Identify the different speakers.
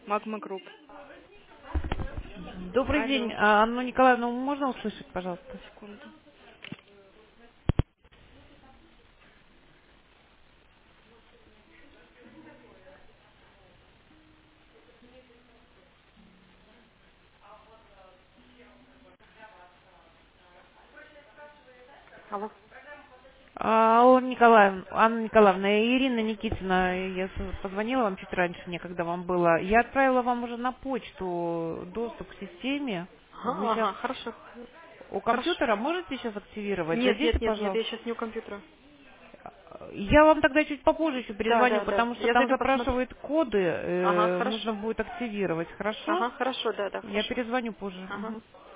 Speaker 1: Магма Групп.
Speaker 2: Добрый день,
Speaker 1: Алло,
Speaker 2: Анну Николаевну можно услышать, пожалуйста?
Speaker 1: секунду. Алло.
Speaker 2: Анна Николаевна, Ирина Никитина, я позвонила вам чуть раньше, некогда вам было. Я отправила вам уже на почту доступ к системе. Вы
Speaker 1: Ага,
Speaker 2: сейчас
Speaker 1: ага, хорошо.
Speaker 2: у
Speaker 1: Хорошо.
Speaker 2: компьютера можете сейчас активировать?
Speaker 1: Нет,
Speaker 2: Зайдите,
Speaker 1: нет, нет, нет, я
Speaker 2: пожалуйста.
Speaker 1: сейчас не у компьютера.
Speaker 2: Я вам тогда чуть попозже еще
Speaker 1: Да,
Speaker 2: перезвоню,
Speaker 1: да, да.
Speaker 2: потому что
Speaker 1: Я
Speaker 2: там
Speaker 1: зайду посмотрю.
Speaker 2: запрашивают коды,
Speaker 1: Ага,
Speaker 2: нужно
Speaker 1: хорошо.
Speaker 2: будет активировать. Хорошо?
Speaker 1: Ага, хорошо, да, да,
Speaker 2: Я
Speaker 1: хорошо.
Speaker 2: перезвоню позже.
Speaker 1: Ага.
Speaker 2: Мгм.